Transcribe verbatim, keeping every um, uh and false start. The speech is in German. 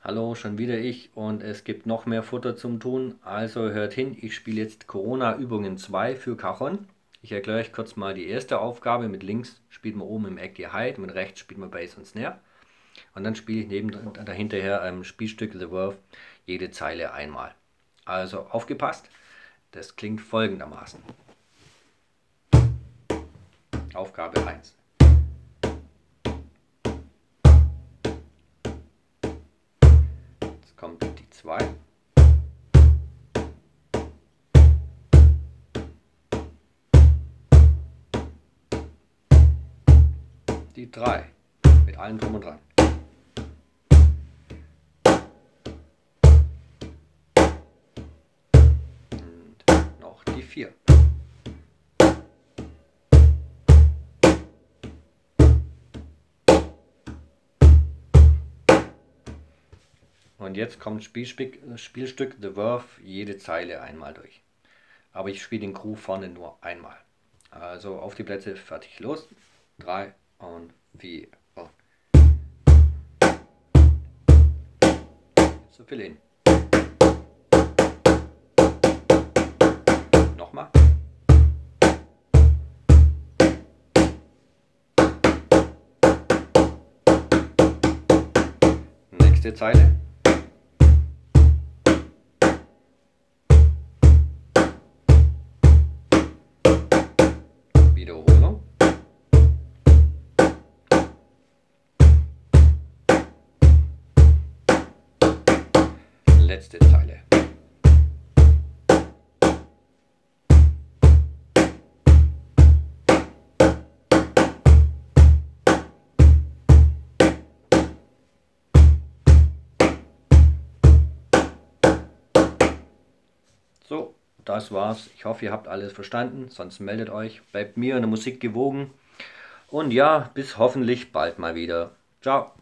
Hallo, schon wieder ich und es gibt noch mehr Futter zum Tun. Also hört hin, ich spiele jetzt Corona Übungen zwei für Cajon. Ich erkläre euch kurz mal die erste Aufgabe. Mit links spielt man oben im Eck die Hide, mit rechts spielt man Bass und Snare. Und dann spiele ich neben dahinterher ein Spielstück The Verve jede Zeile einmal. Also aufgepasst, das klingt folgendermaßen. Aufgabe eins. Jetzt kommt die zwei. Die drei. Mit allem drum und dran. Und noch die vier. Und jetzt kommt Spielstück, Spielstück The Verve jede Zeile einmal durch. Aber ich spiele den Groove vorne nur einmal. Also auf die Plätze, fertig, los. Drei und vier. Und jetzt so viel hin. Nochmal. Nächste Zeile. Wiederholung. Letzte Zeile. So, das war's. Ich hoffe, ihr habt alles verstanden. Sonst meldet euch. Bleibt mir und der Musik gewogen. Und ja, bis hoffentlich bald mal wieder. Ciao.